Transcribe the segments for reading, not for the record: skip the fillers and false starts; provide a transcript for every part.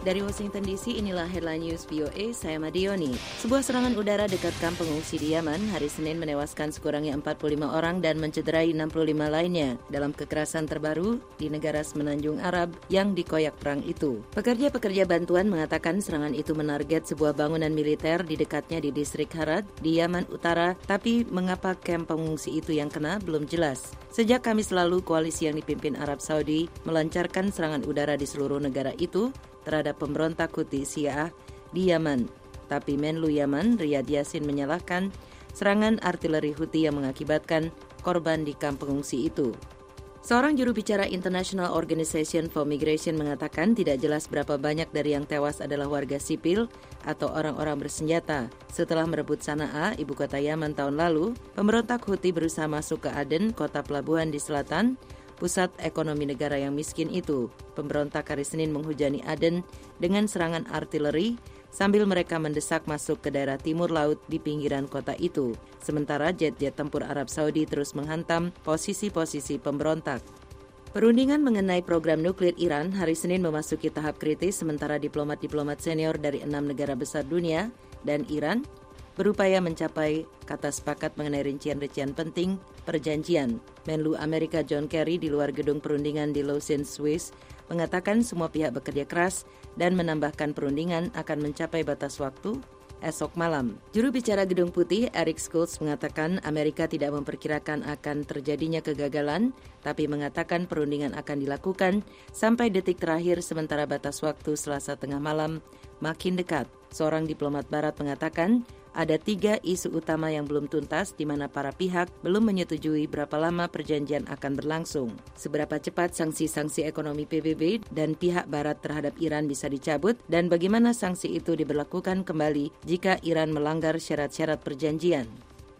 Dari Washington DC, inilah Headline News VOA, saya Madioni. Sebuah serangan udara dekat kamp pengungsi di Yaman hari Senin menewaskan sekurangnya 45 orang dan mencederai 65 lainnya dalam kekerasan terbaru di negara semenanjung Arab yang dikoyak perang itu. Pekerja-pekerja bantuan mengatakan serangan itu menarget sebuah bangunan militer di dekatnya di distrik Harad di Yaman Utara, tapi mengapa kamp pengungsi itu yang kena belum jelas. Sejak Kamis lalu, koalisi yang dipimpin Arab Saudi melancarkan serangan udara di seluruh negara itu terhadap pemberontak Houthi Syiah di Yaman. Tapi Menlu Yaman, Riyad Yassin, menyalahkan serangan artileri Houthi yang mengakibatkan korban di kamp pengungsi itu. Seorang juru bicara International Organization for Migration mengatakan tidak jelas berapa banyak dari yang tewas adalah warga sipil atau orang-orang bersenjata. Setelah merebut Sana'a, ibu kota Yaman tahun lalu, pemberontak Houthi berusaha masuk ke Aden, kota pelabuhan di selatan, pusat ekonomi negara yang miskin itu. Pemberontak hari Senin menghujani Aden dengan serangan artileri sambil mereka mendesak masuk ke daerah timur laut di pinggiran kota itu. Sementara jet-jet tempur Arab Saudi terus menghantam posisi-posisi pemberontak. Perundingan mengenai program nuklir Iran hari Senin memasuki tahap kritis sementara diplomat-diplomat senior dari 6 negara besar dunia dan Iran berupaya mencapai kata sepakat mengenai rincian-rincian penting perjanjian. Menlu Amerika John Kerry di luar gedung perundingan di Lausanne, Swiss, mengatakan semua pihak bekerja keras dan menambahkan perundingan akan mencapai batas waktu esok malam. Juru bicara Gedung Putih Eric Schultz mengatakan Amerika tidak memperkirakan akan terjadinya kegagalan, tapi mengatakan perundingan akan dilakukan sampai detik terakhir sementara batas waktu Selasa tengah malam makin dekat. Seorang diplomat barat mengatakan ada 3 isu utama yang belum tuntas di mana para pihak belum menyetujui berapa lama perjanjian akan berlangsung. Seberapa cepat sanksi-sanksi ekonomi PBB dan pihak barat terhadap Iran bisa dicabut dan bagaimana sanksi itu diberlakukan kembali jika Iran melanggar syarat-syarat perjanjian.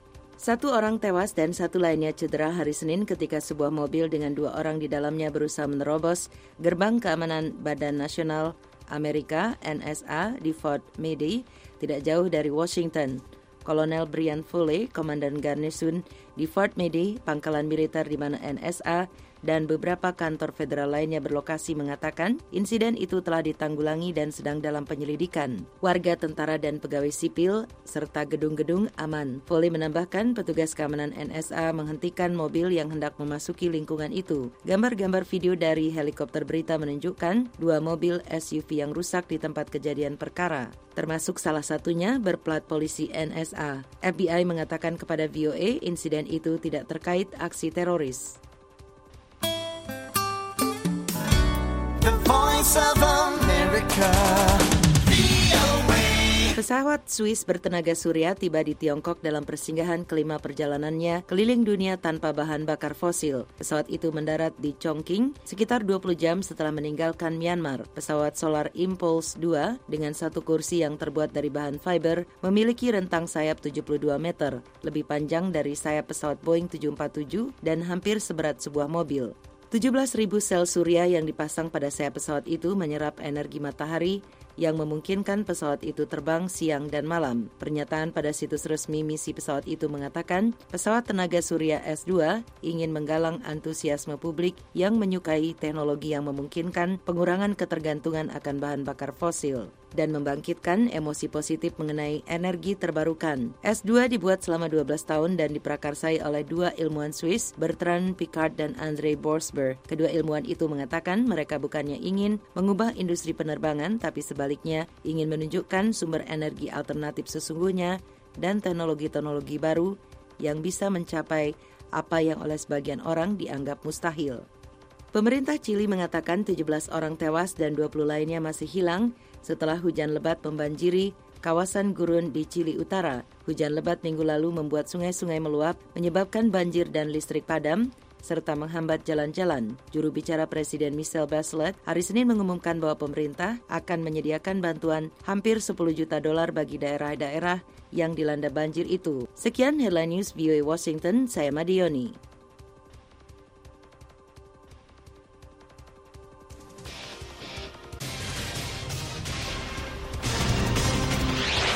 1 orang tewas dan 1 lainnya cedera hari Senin ketika sebuah mobil dengan 2 orang di dalamnya berusaha menerobos gerbang keamanan Badan Nasional Amerika NSA di Fort Meade, tidak jauh dari Washington. Kolonel Brian Foley, komandan garnison di Fort Meade, pangkalan militer di mana NSA dan beberapa kantor federal lainnya berlokasi, mengatakan insiden itu telah ditanggulangi dan sedang dalam penyelidikan. Warga, tentara, dan pegawai sipil serta gedung-gedung aman. Foley menambahkan petugas keamanan NSA menghentikan mobil yang hendak memasuki lingkungan itu. Gambar-gambar video dari helikopter berita menunjukkan 2 mobil SUV yang rusak di tempat kejadian perkara, termasuk salah satunya berplat polisi NSA. FBI mengatakan kepada VOA insiden itu tidak terkait aksi teroris. The Voice of America. Pesawat Swiss bertenaga surya tiba di Tiongkok dalam persinggahan kelima perjalanannya keliling dunia tanpa bahan bakar fosil. Pesawat itu mendarat di Chongqing sekitar 20 jam setelah meninggalkan Myanmar. Pesawat Solar Impulse 2 dengan 1 kursi yang terbuat dari bahan fiber memiliki rentang sayap 72 meter, lebih panjang dari sayap pesawat Boeing 747 dan hampir seberat sebuah mobil. 17.000 sel surya yang dipasang pada sayap pesawat itu menyerap energi matahari yang memungkinkan pesawat itu terbang siang dan malam. Pernyataan pada situs resmi misi pesawat itu mengatakan pesawat tenaga surya S2 ingin menggalang antusiasme publik yang menyukai teknologi yang memungkinkan pengurangan ketergantungan akan bahan bakar fosil dan membangkitkan emosi positif mengenai energi terbarukan. S2 dibuat selama 12 tahun dan diprakarsai oleh 2 ilmuwan Swiss, Bertrand Piccard dan André Borsberg. Kedua ilmuwan itu mengatakan mereka bukannya ingin mengubah industri penerbangan, tapi sebaliknya ingin menunjukkan sumber energi alternatif sesungguhnya dan teknologi-teknologi baru yang bisa mencapai apa yang oleh sebagian orang dianggap mustahil. Pemerintah Chili mengatakan 17 orang tewas dan 20 lainnya masih hilang setelah hujan lebat membanjiri kawasan gurun di Chili Utara. Hujan lebat minggu lalu membuat sungai-sungai meluap, menyebabkan banjir dan listrik padam, serta menghambat jalan-jalan. Juru bicara Presiden Michelle Bachelet hari Senin mengumumkan bahwa pemerintah akan menyediakan bantuan hampir $10 juta bagi daerah-daerah yang dilanda banjir itu. Sekian Headline News VOA Washington, saya Madioni.